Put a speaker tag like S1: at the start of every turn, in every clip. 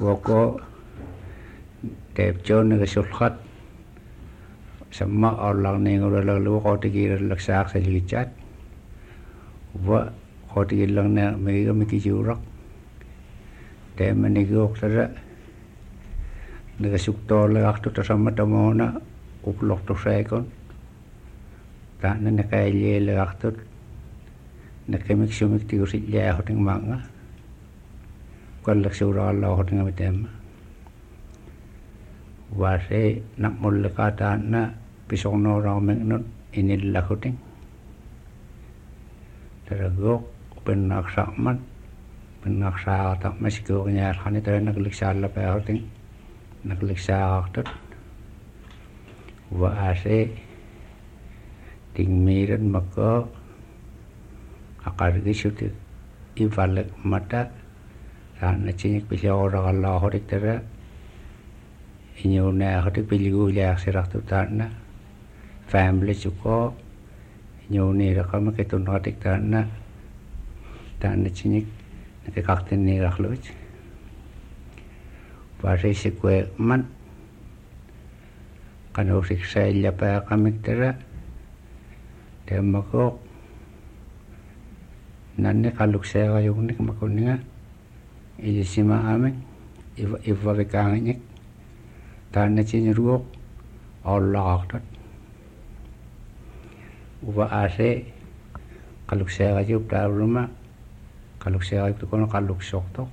S1: woko tepjon nagasulhat sama orang nenguralalu kotigiralak sa licat wa kotigilang na mikijurak temanigok tara nagasuktola akto sama tamona uplok to sekon ta na nakaile akto nakemik sumik tiusit ya hoting manga kalak surala hotingamitem wase nak mulkata na pisono rameng non inil lakuting teragok penaksaman penaksa tak masih nya khani tara nagliksa la pa hoting nagliksa aktot wase tingmiran maka akargi suti ivalek mata sana cinik bisa orang Allah hodik tara inyuna hodik piligu ya serak tu tanah family cukup inyuni rakam ketun hodik tanah cinik nak kakten ni rakluj pare sekue man kanu siksa illa pa kamik tara temako nanne kaluk saya yung nik makuninga ilisima amin iva bekangik tanah cini ruok Allah aktat uba ase kaluk saya yung rumah kaluk saya itu kono kaluk soktok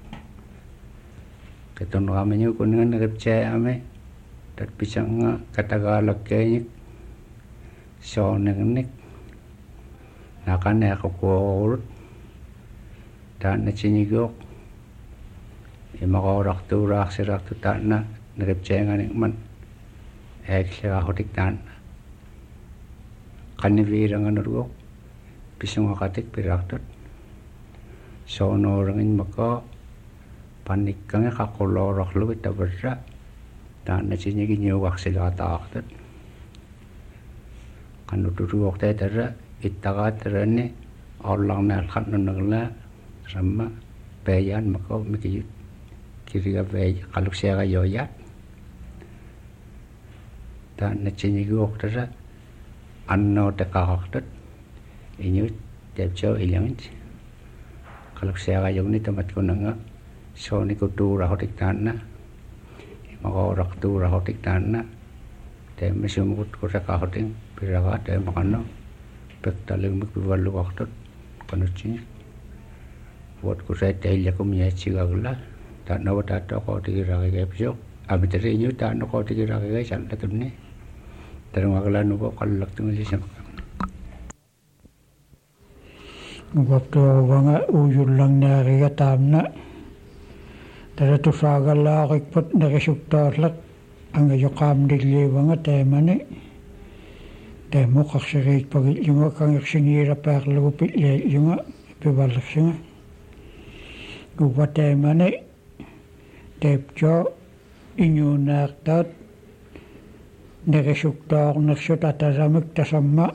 S1: ketun kami kuninga nagapcaya ame dat pisang katagalak kayik so nik nakane ako kurut dan nacinigok imakorak turak sirak tu tanah nagapcaya man ekstra hotik tan kanivira nga narugok pisang akatik piraktot so norangin maka panik kang kakolorok lu itabarra dan nacinigin yung sila kataktot kanuturugok tayo tara itakat rani orang nalhat nungla sama bayan maka mikir kiriga bay kalau saya yoyat dan nacinigok tara anno tekaktot ini tepjo ilang kalau saya yung ni tempat ko nga so ni ko tura hotik tanah maka orak tura hotik tanah te mesumut ko sa kahoting piraga te makano pektaling magbiwalu waktot kanuchi buat ko sa tailya ko miya chigagla ta nawa tata ko tigira kay pyo abitere inyo ta no ko tigira kay san latune tarang agla no ko kalak tung si sam
S2: waktu wanga uyulang na riga tamna tara tu sagala rikpot na resuktarlak ang ayokam digli wanga temane temo kaksarit pagit yung kang sinira perlupit le yung pibalak siya guwa temane tepjo inyo naktat naresuktar naksyotatamik tasama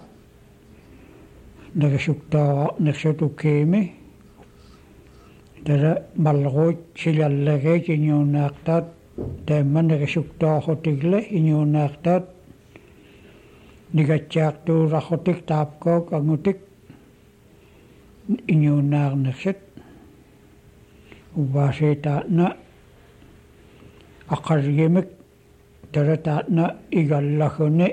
S2: naresuktar naksyotukeme tara malgoit silalagay inyo naktat teman naresuktar hotigle inyo naktat nigatyak tu rahotik tapko kangutik inyo nakset ubase ta na akaryemek tara ta na igallakone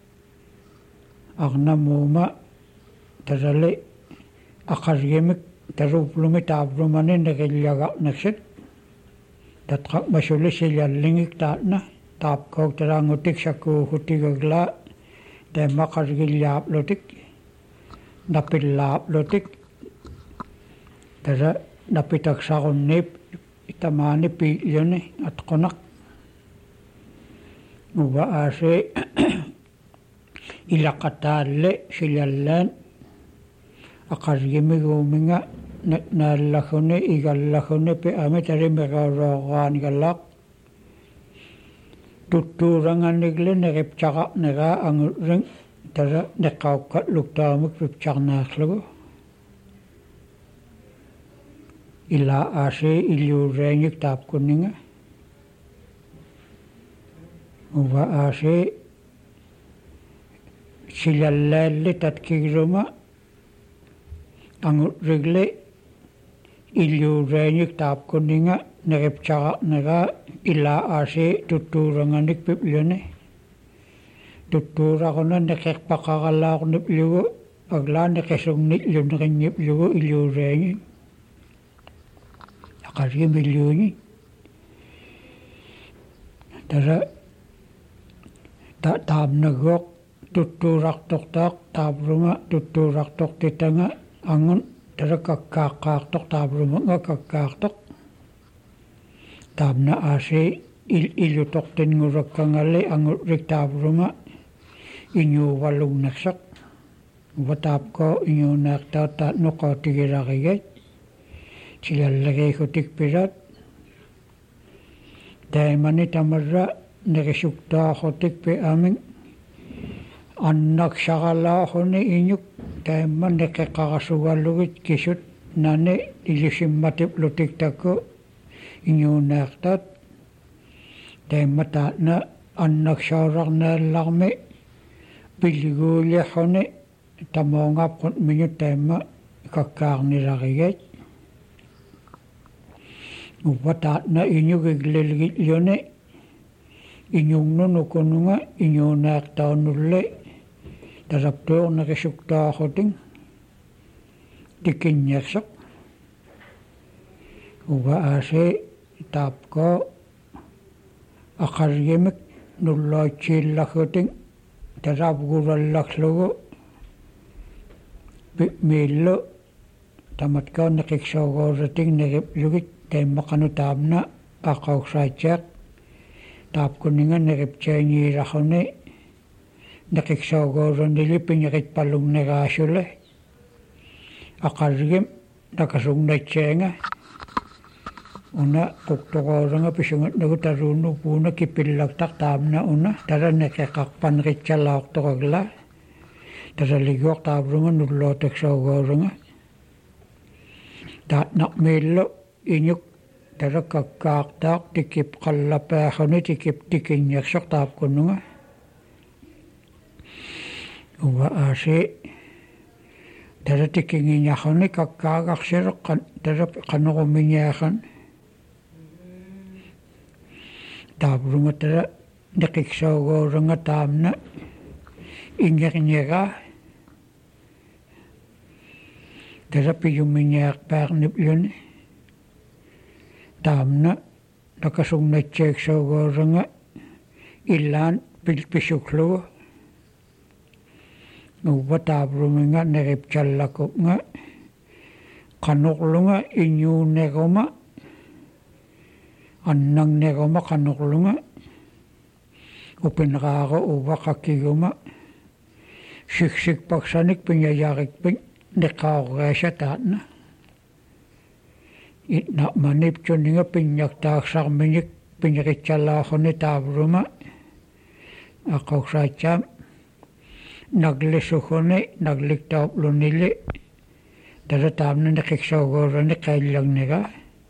S2: agna muma tarale akaryemek taruplumi tabrumane nagilyaga nakset tatkak masuli silalingik ta na tapko tarangutik saku hutigagla tema kargilyap lotik napilap lotik tara napitak sakon nip itamani pilyon at konak uba ase ilakatale silalan akargimigominga nalakone igallakone pe ame tari megarogan galak tuturangan nigle negepchaka nega ang ring tara nekaukat luktamuk pipchak naklago ila ase iliurenyik taap kuninga uva ase silallalli tatkigiruma angut rigle iliurenyik taap kuninga neripchaqarnera ila ase tuttuuranganik piplione tuttuuraquna neqerpaqaralaaqnip lugu aglaane qesungnik lunerinnip lugu iliurenyik aqargim iliuni tara taamnagoq tuttuurartortaaq taapruma tuttuurartortitanga angun tara kakkaaqqaartoq taapruma kakkaartoq taamna ase ilutortinngurakkangale angurrik taapruma iñuuvalugnersaq uvataapko iñuunaartaata noqootigilarigat silallegiikutikpilat taimani tamarra nerisuktaaqotikpi amin annaksaralaaquni iñuk taimma neqeqarasugalugit kisut nane ilusimmatiplutiktakku iñuunaartaat taimma taatna annaksaurarnaallarmi pilguuliarruni tamoongapqut minut taimma kakkaarnilarigat uvataatna iñugiglilgitliuni iñungnunukununga iñuunaartaunulle taraptuornerisuktaaqoting tikinniarsaq uva ase taapko aqargimik nulloitsiillaguting tarapgurallaqlugu miillu tamatko neqiksoogorating neriplugit taimmaqanu taamna aqauksaatiaq taapkuninga neriptsaangiilaquni neqiksoogoranili piñeqitpalunneraassule aqargim nakasugnatsaanga una quktoqooranga pisungatnagu taruunnu puuna kipillaqtaq taamna una tara neqeqarpanritsalaortoragla taraliguaq taaprunga nullooteksoogooranga taatnaqmiillu iñuk tara kakkaartaaq tikip qallapaarruni tikip tikinniarsoq taapkununga uva ase tara tikingiñarruni kakkaagarsireq tara qanerumiñaarran taaprunga tara neqiksoogooranga taamna ingerniagaa tara piyumiñaarpaarnipluni taamna nakasugnatsaaksoogoranga illaan pilpisuklugu uva taapruminga neripchallakupnga qanorlunga iñuuneruma annangneruma qanorlunga upinraaru uva qakkiguma siksikpaksanik piñayarikpin neqaorraasa taatna itnaqmanipchuninga piññaktaarsarmiñik piñeqitsalaarruni taapruma aqauksaatsaam naglisuguni nagliktaoplunili tara taamna neqiksoogoorani qaillagniga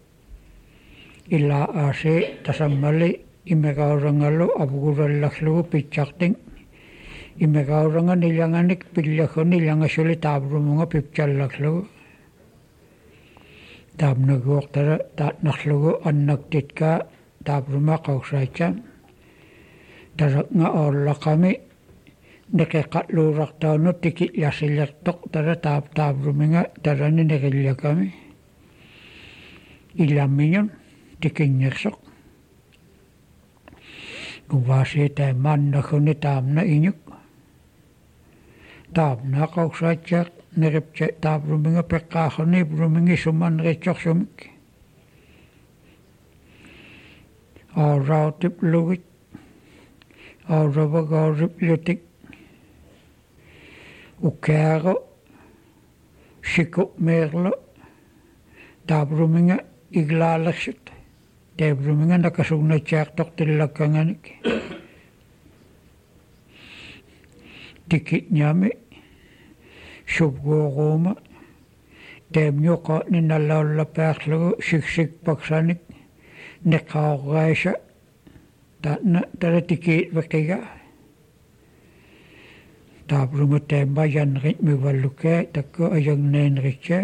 S2: ila ase tasammali imegaurangalu apgurallaqlugu pitsarting imegauranga nillanganik pillaguni illangasuli taaprumunga pipchallaqlugu taapnaguuq tara taatnarlugu annaktitka taapruma qauksaatsaam taraqnga oollaqami neqeqatluurartaunu tikillarsilertoq tara taapruminga tarani neqillakami illammiñun tikinñersoq uvaasi taimaannaguni taamna iñuk taapna qauksaatsaaq neriptsa taapruminga peqqaarruni prumingi summanneritsorsumik aurautiplugit auravagauriplutik ukaaru sikupmeerlu taapruminga iglaallarsut taapruminga nakasugnatsaartortillakkanganik tikitñami subguuruuma teemjuqa ninallaulla pääslugu siksik paksanik neqaaqaisa taatna taratiki veqiga taaprumu teemma janrit mivalluke takku ajangneenritse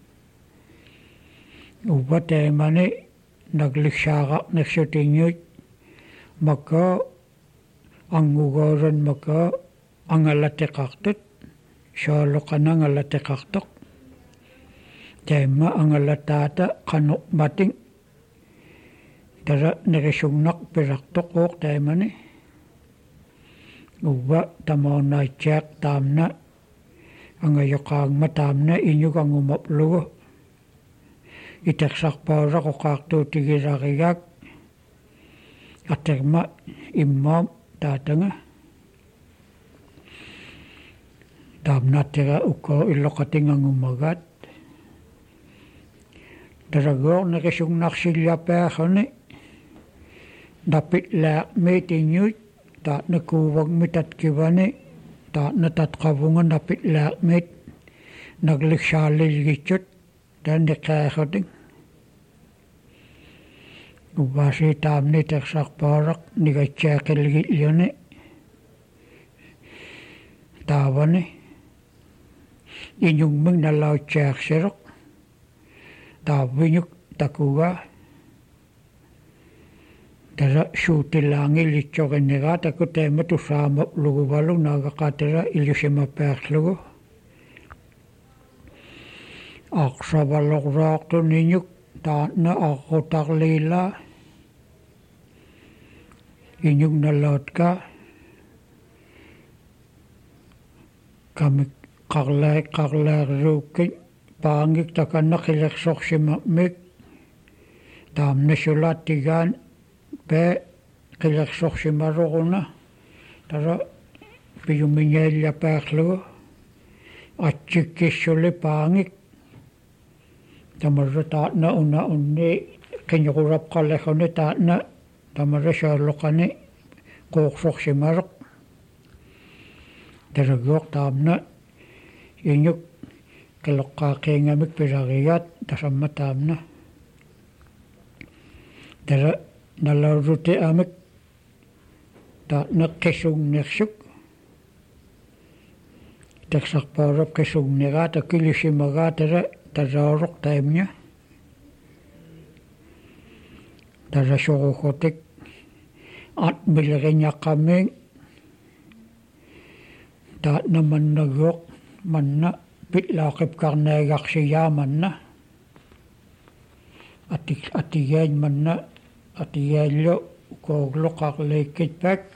S2: uva teemani nagliksaaqa nersutinguit maka angugoran maka angalateqartut sooloqana angalateqartoq teemma angalataata qanuqmating tara nerisugnaq pirartoq teemani uva tamaunaitsiaq taamna angayoqaangma taamna iñugangumaplugu itersarpaura qoqaartuutigilarigaak aterma immaam taatanga taamnaatera ukko illoqatingangumagaat taragoor nerisugnarsillapaarani napitlaaqmiitinguit taatna kuuvagmitatkivani taatna tatqavunga napitlaaqmiit nagliksaalilgitsut tanneqaaxuting uvaasi taamni tersarpaaraq nigatsaaqilgilliuni taavani iñungming nallautsiarsiruq taaviñuk takuga tara suutilaangilitsoqinnigaa taku teema tusaamapluguvalu naagaqatera illusimapaarlugu aqsavalorraaqtu niñuk taatna arrutarliilaa iñuk nallautka kamik qarlaarruukkin paangik takanna qilersorsimamik taamna sulaattigaan pee qilersorsimaroruna tara piyumiñaillapaaxlugu atsikkissuli paangik tamarra taatna una unni qiñuqurapqalleguni taatna tamarra soorloqani quuqsorsimaroq taragoq taamna iñuk qiloqqaaqiingamik pilarigaat tasamma taamna tara nalauruti amik taatna qisugnersuk tersarpaarap qisugnigaa takilisimagaa tara tasaaruq taimña tara soruqotik atmileriñaqqamiin taatna mannaguoq manna pitlaaqipkarneegarsiyaa manna atigaaj manna atigaajlu koogluqarliikkitpak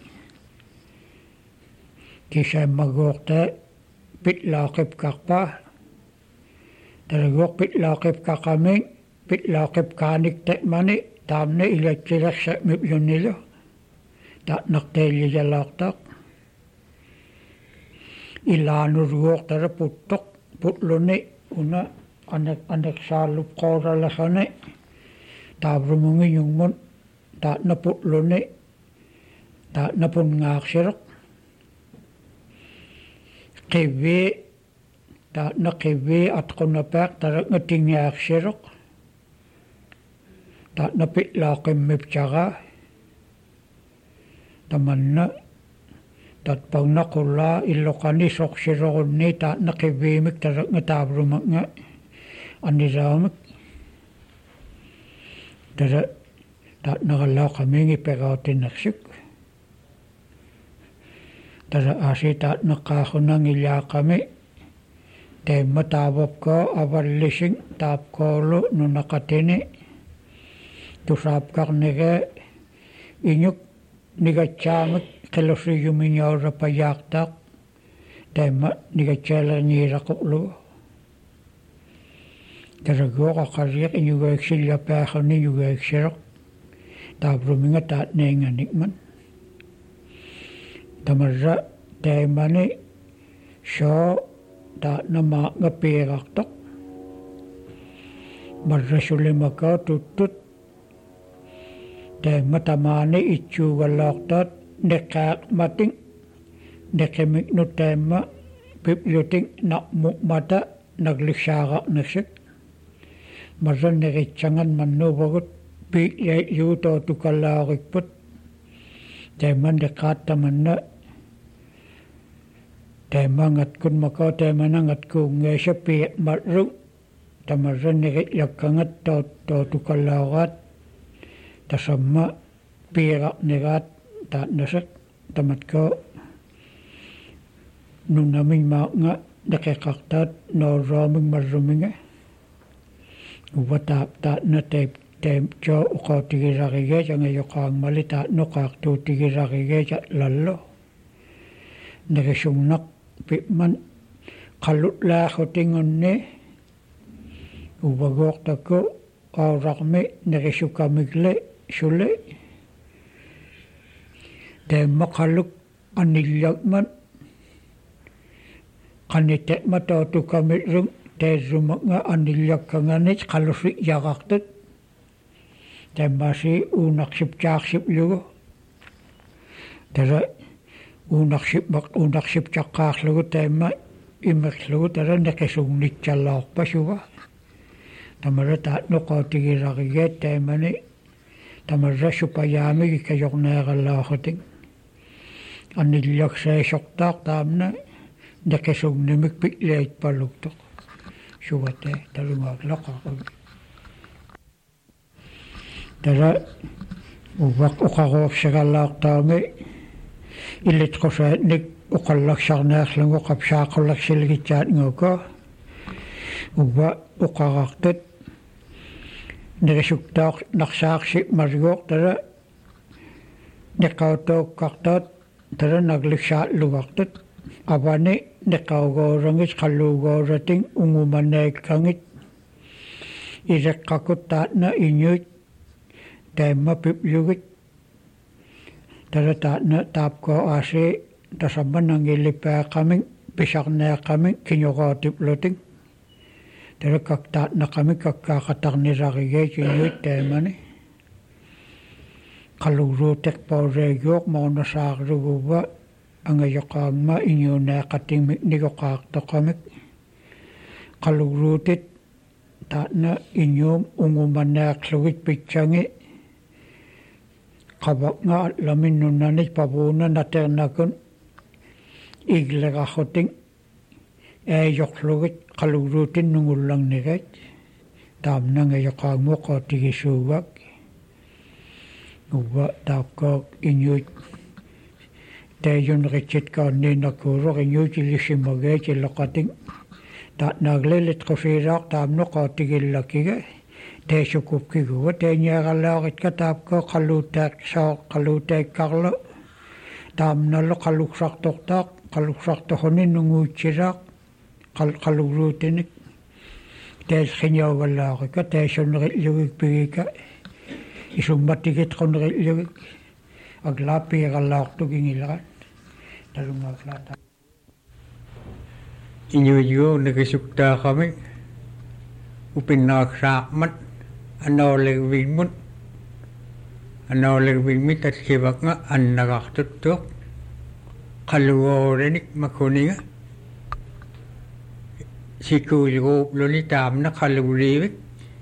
S2: kisaammaguortaa pitlaaqipkarpaa taraguoq pitlaaqipkaqamiin pitlaaqipkaanik te'mani taamna ilatsilersa miplunilu taatnarteelliyalaartaaq ilaanuruoq tara puttoq putluni una aneksaalluqqooralassani taavrumungiñungmun taatna putluni taatna punngaaksiruq qivvii taatna qivvii atqunapaaq tara ngatingiaaksiruq taatna pitlaaqimmitsaraa tamanna tatpagnaqullaa illoqani sorsiroqunni taatna qivviimik tara ngataavrumatnga annisaamik tara taatnaqallaaqamiingi pegautinersuk tara aasi taatnaqaaxunangillaaqami teemma taavapkaa avallising taapkoolu nunaqatini tusaapkarnigee iñuk nigatsaamik qilusiyumiñaurapayaaqtaaq teemma nigatsaalerniiraquplugu taraguoq aqarriiq iñugaiksillepaaxuni ñugaiksiroq taapruminga taatneenganikman tamarra teemani soo taatna maaqnga piirartoq marrasulimakaa tuttut teemma tamaani itsuugallaartaat neqaaqmating neqimiknu teemma pipluting naqmuqmata nagliksaaaqarnersik maranneritsangan mannuvagut piiluutootukalaarikput taimanneqaattamanna taimangatkun mako taimanangatkuungeesa piimarru tamarranneritlakangat tootukalaaraat tasamma piirarneraat taatnasak tamatko nunamin maanga daqiqartaat noorraaming marruminga uwataap taatna jo uqautigisarigeet angayoqaangmali taatnoqaartuutigisarigeet lallo narissunnaq pi'man qallutlaaxutingunni uvagoortakku aurarmi narissukamikle sule taimaqalluk anillakman qanite'ma tootukamirrum tairrumanga anillakkanganit qallussi yaqartut taimmaasi uunaqsipcaarsipllugu tara uunaqsipcaqqaarlugu taimma imerlugu tara neqisugnitsallaorpasuga tamara taatnoqautigisarigeet taimani tamarra supayaamigi kajorneerallaaxutin anillakseesortaaq taamna neqisugnimik pi'liitpalluktoq suvate talungaaqlaqaqu tara uvaq uqaruursagallaartaami illitqusaatnik uqallaksarneerlugu qapsaaqullarsilgitsaatnguuko uva uqarartut nerisuktaaq narsaarsi mariguuq tara neqautuuqqartaat tara nagliksaatlugartut avani neqaugoorangit qalluugooratin ungumaneekkangit ireqqakut taatna iñuit taimma piplugit tara taatna taapko aasi tasamma nangillipaaqamin pisarneeqqamin kiñoqaatiplutin tara kaktaatnaqamin kakkaaqatarnisarigeet iñuit taimani qalluuruuteqpaureeguuq moornasaarluguva angayoqaangma iñuuneeqatimik nigoqaartoqamik qalluuruutit taatna iñuum ungumaneeqlugit pitsangi qabaqnga atlaminnunnanit pavuuna naternakun igleqarrutin aayorlugit qalluuruutin nungullarnigat taamnangayoqaangmu qaatigisuugak uva taapkook iñuit taayunritsit kaanniinakkuuruq iñuit illissimageet illoqatin taatnaaglilit qusiiraaq taamno qaatigillakkiga taasukupkiguva taañaaqalaaritka taapko qalluutaikkarlu taamnallu qalluksartorhuni nunguutsiraaq qalluuruutinik taasqiñaugalaarika taasunnerilugik pigika isummatigit qunnerilugik aglaapiigalaartugingilerat talungaaqlaata
S3: iñuiyu nekisuktaaqami upinnaaqsaaqmat anoolegvigmit atkivaqnga annaqartuttuq qallugoorinik makuninga sikuuliguupluni taamna qalluuliivik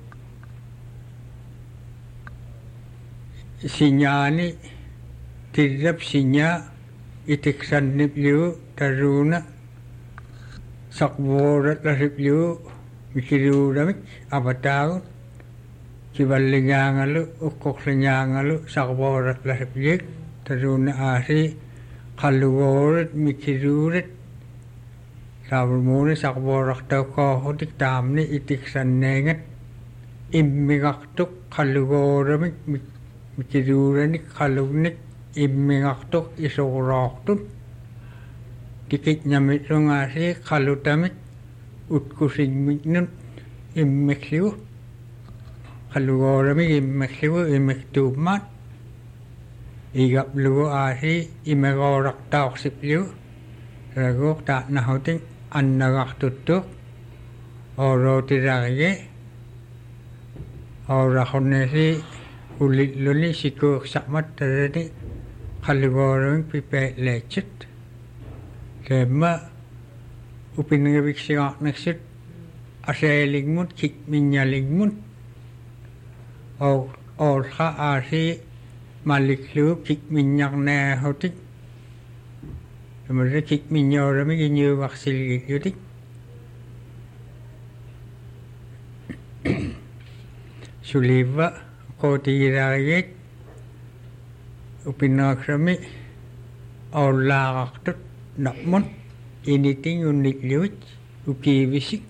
S3: sinyaani tirrap sinyaa itiksanniplugu taruuna saqvuuratlasiplugu mikiruuramik avataagut kivallingaangalu uqqoqlingaangalu saqvuuratlasiplugu taruuna aasi qalluguurat mikiruurat saavulmuuni saqvuuraqtauqqoohutik taamni itiksanneegat immiqartuq qalluguuramik mikiruuranik qallugnik immiqartuq isuquraaqtut tikitñamitlungaasi qallutamik utkusigmiknut immikligu qalluguuramik immikligu immiktuupmaat igaplugu aasi imeqooraqtaoqsipligu raguuq taatnahutin annaqartuttuq oorootirarige ooraqunneesi ulilluni sikuuqsaqmat tarani qalluguuramik pipeeleetsit teemma upinniviksiqarnersut aseeligmut kitminñaligmut olha asi maliklu kik minyak na hotik kemudian kik minyak rami kinyu vaksil yutik suliva koti rayet upinak rami olak tut nakmon anything unik liut uki visik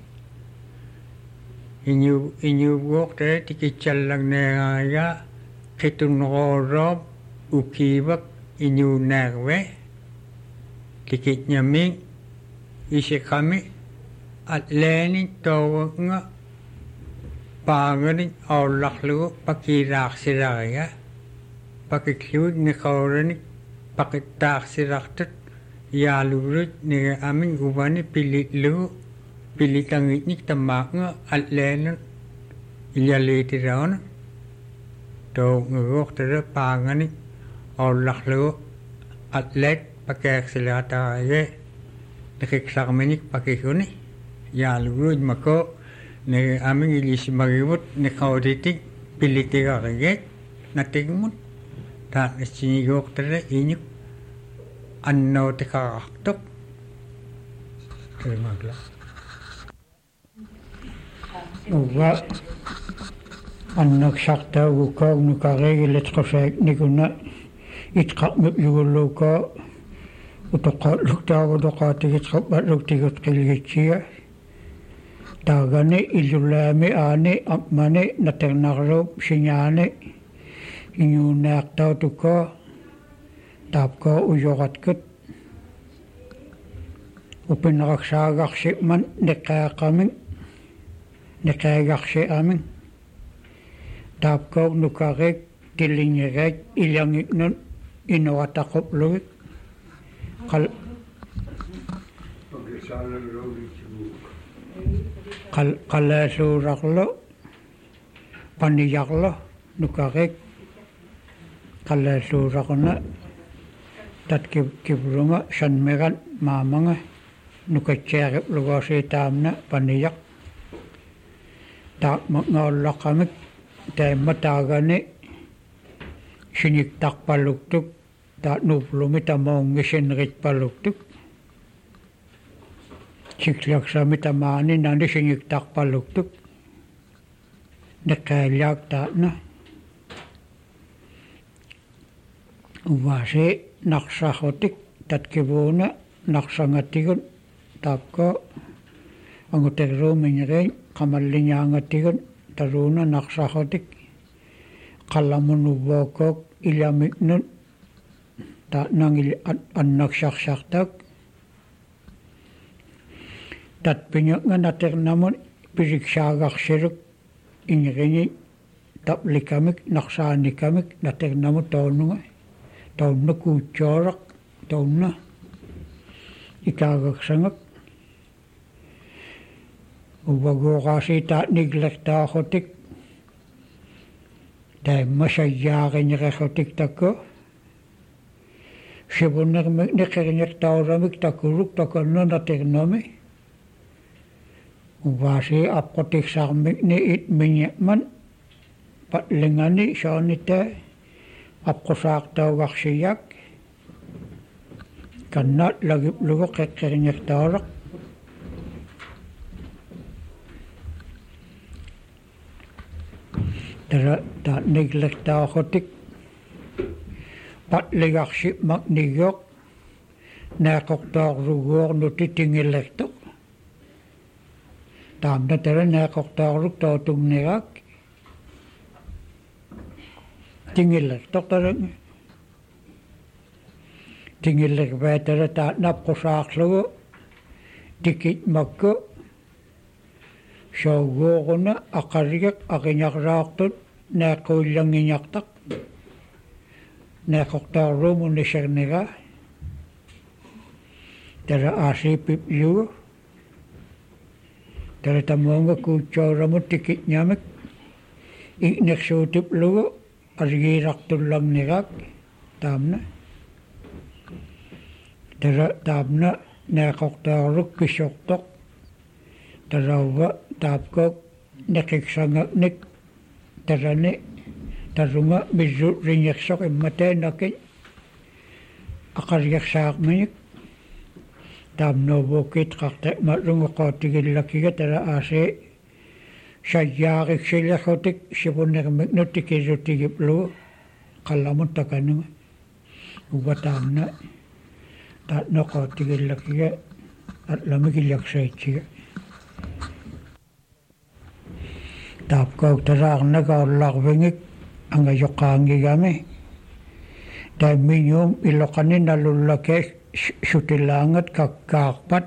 S3: inyu walk there tikichal lang na ya kitun rob ukibak inyu nagwe tikit nyaming isi kami at lenin tawag nga panganin olak lu pakirak siraya pakikliud ni kaurani pakitak siraktat yalurut ni amin gubani pilit lu pilitangit ni tamak nga at lenin ilyaliti raon to ngok tere pangani olak lu atlet pakai selata ye dekik menik pakai kuni ya lu mako ne amin ilis magibut ne kauditi pilitiga ge natingmun ta sini gok tere ini anno tekaktok terima kasih
S2: uga annak sakta uka nukare let kafek nikuna itqaq mabluka utaqa lukta wadaqa tikqaq luktiga qilgichia tagane ilulame ane amane naternagro sinyane inyunaqta tuka tapka uyogatkut upinraqsaaqarsi man neqaqamin neqaaqarsi amin tapka nukarek tilingerek ilangiknun inuataqupluik qalasuuraqlu paniyaqlu nukarek qalasuuraqna tatkibkibrunga sanmeran maamanga nukatseeqiplugosi taamna paniyaq taaqmaqngoollaqamik taimma taagani siniktarpaluktuk taatnuuplumi tamoongisinritpaluktuk siklaksami tamaani nani siniktarpaluktuk neqaaliaq taatna uvaasi naqsahutik tatkivuuna naqsangatigun taapko anguterruumingerein qamalliñaangatigun taruuna naqsahutik qallamunuvvookok ilamiknun taatnangil annaksaqsartak tatpiñaqnga naternamun piriksaagarsiluk ingerini taplikamik naqsaanikamik naternamu toonunga toonna kuutsooraq toonna ikaagaksangak uvaguoqaasi taatniklertaahutik taimma sayyaaqingeqerrutik takku sivunnermik neqernertauramik takkuruk takanna naternami uvaasi apqutiksarmik ni itmiñeqman patlingani soonita apqusaaqtaugarsiyak kannat lagiplugu qeqqernertauraq tara taatniklertaahutik patligarsi maknigiok naaqortaarruguornuti tingilertuq taamna tara naaqortaarruk tootungnigak tingilertuq tara tingilervaatara taatnapqusaarlugu tikitmakku shawguoruna aqarigaq aqiñarraartut naaquillangiñartaq naaqortaarruumu nisarniga tara aasiipiplugu tara tamuanga kuutsouramu tikitñamik ignersuutiplugu arigiirartullangnigaak taamna tara taamna naaqortaarruk kissortoq tarauga taapkook neqiksangaknik tarane tarunga mizu ringeksok immateenakin aqariaksaaqminik taamnuuvukit qarte marunga qootigillakiga tara aase shayaariksillahutik sivunermik nutikisutigipluu qallamut takanunga uwataamna taatnoqootigillakiga atlamikillaksaitiga taapkautaraarnagaullarvingik angajoqaangigami taimmiñuum iloqaninnalullake sutilaangat kakkaarpat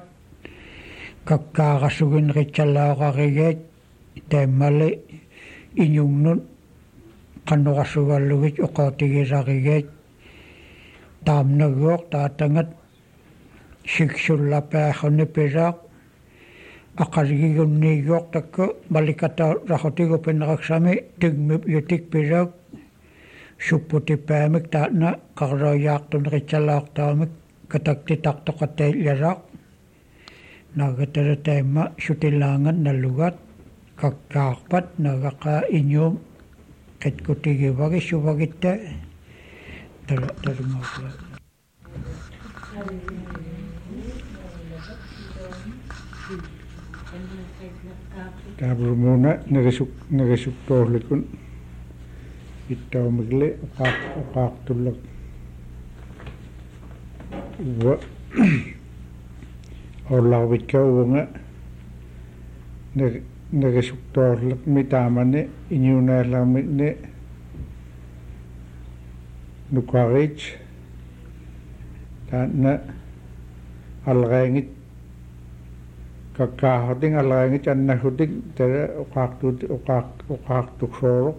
S2: kakkaarasuginritsalaaqarigeet taimmali iñungnut qannoqassugallugut uqootigisarigeet taamnaguoq taatangat siksullapaaxuni piraaq aqarigigunniguoq takku malikata raxutigu tigmip yutik piraaq supputipaamik taatna qarroyaaqtunritsalaaqtaamik kataktitaqtoqataillaraaq nagatara taimma sutilaangat nalugat kakkaarpat nagaqaa iñuum qitkutigivagi suvagitta tarungaaqla
S4: tabrumuna nagasuktoorlikun ittaumikle uqaaqtullak uwa orlarvitkauunga nagasuktoorlak mitaamane iñuunaallarmikne nukarit taanna alraangit kakkaahorting alraangit annahutik tara uqaaqtuksooroq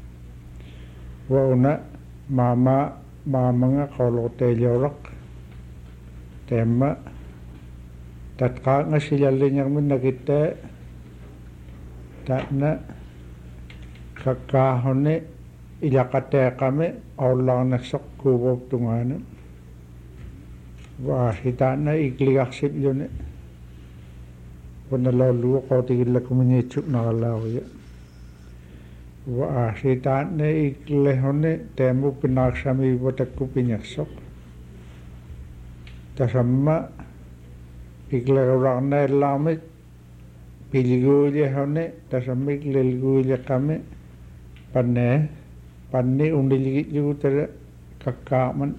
S4: wauna maamanga qawlorteelioraq taimma tatqaanga silalliñarmin nakittaa taanna kakkaahorni ilaqateeqami awullarnaksoq kuuvuuptungaana waasitaanna ikligarsiplluni wanaloollugu qootigillakumiñiitsuk naqalaaruya waasitaanna iklehorni taamuk pinaarsamiivatakku piñarsoq tasamma iklerularnaallaarmik piliguuliahorni tasamma iklelguuliaqami panni undiligitlugu tara kakkaarman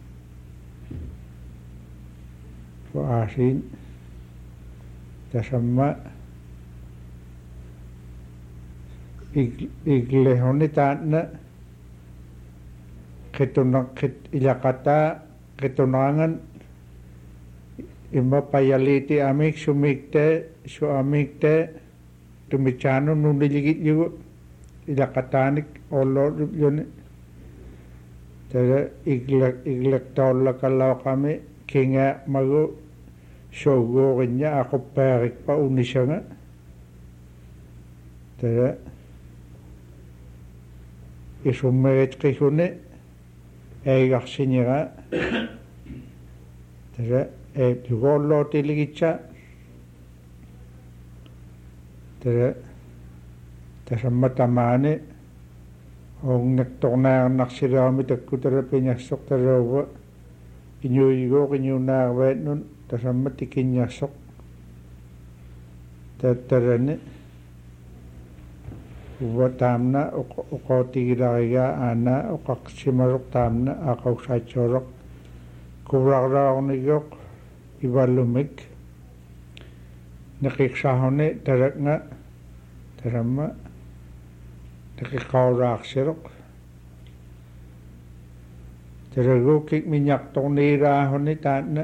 S4: waasiin tasamma iglehorni taanna ilaqataa qitunaangan imma payaliiti amik suamikte tumitsaanun undiligitlugu ilaqataanik olloorlulluni tara iglektaollakallauqami kinga magu sougoorinña aquppaarikpa unisanga tara isummeritqiguni eigarsiñira tara lugoolloutiligitsa tara tasamma tamaani ongnertornaarnarsilaami takku tara piñassoq tarauva iñuigooq iñuunaarvaatnun tasamma tikiññarsoq tattarani uva taamna uqootigilarigaa aana uqaqsimaruq taamna aqausaatsooroq kuvrarlaarnigoq ivallumik neqiqsaahuni taraknga tasamma neqiqauraarsiroq taragu kikmiñaqtorniiraahuni taanna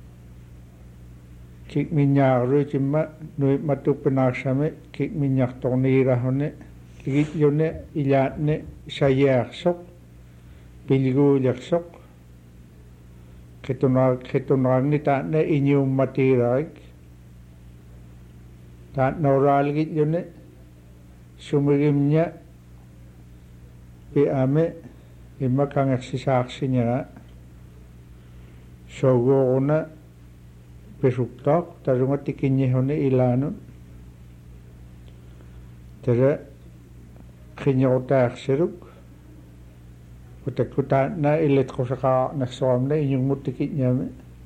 S4: kikmiñaaruutimma nuipmatuppinaarsami kikmiñaqtorniiraahuni ligitlluni ilaatni sayaarsoq pilguuliarsoq qitunaarni taanna iñuummatiirarik taannauraaligitlluni sumigimña pi'ami imma kangersisaarsiñara soguoruna pisuktaaq tarunga tikiññihuni ilaanun tara qinyortaarsiruk utakutaanna illetqusaqaarnassuarna iñugmuttikitñami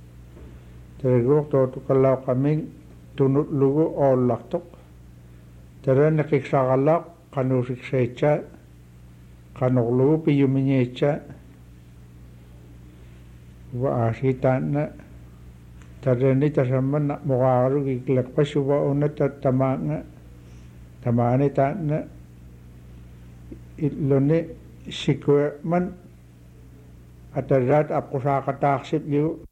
S4: tariguortootukallaoqaming tunutlugu oollartoq taranneqiksaqallaaq qanuusikseitsa qanorlugu piyumiñiitsa uaasitaanna tarani tasammanna moqaarlugi kilaqpassuva unata tamaanga tamaani taanna illuni sikueman ataraat apqusaaqataarsip liu